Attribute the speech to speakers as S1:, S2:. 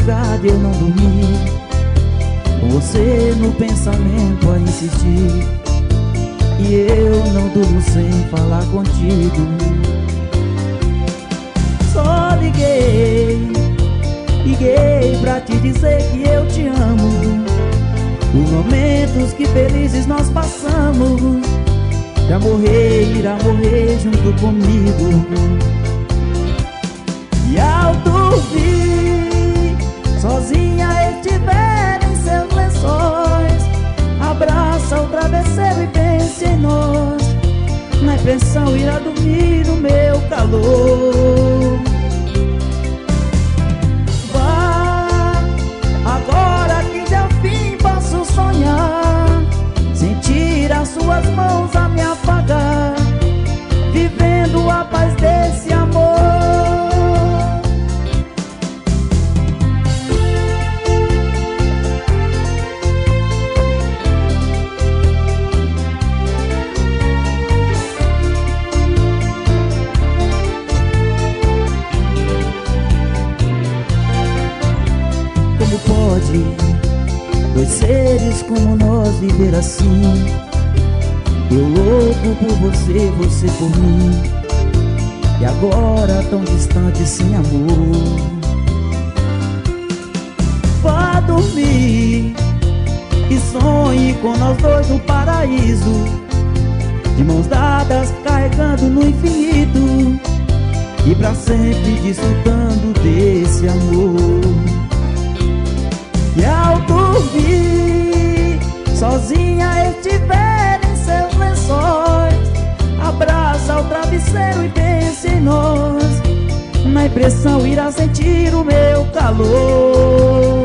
S1: madrugada eu não dormi, com você no pensamento a insistir, e eu não durmo sem falar contigo. Só liguei pra te dizer que eu te amo, os momentos que felizes nós passamos, pra morrer, irá morrer junto comigo. E ao dormir, sozinha estiver em seus lençóis, abraça o travesseiro e pense em nós, na impressão irá dormir no meu calor. Vá, agora que de fim posso sonhar, sentir as suas mãos a me afagar, vivendo a paz desse amor. Como pode dois seres como nós viver assim? Eu louco por você, você por mim, e agora tão distante sem amor. Vá dormir e sonhe com nós dois no paraíso, de mãos dadas carregando no infinito, e pra sempre desfrutando desse amor. E ao dormir, sozinha estiver em seus lençóis, abraça o travesseiro e pense em nós, na impressão irá sentir o meu calor.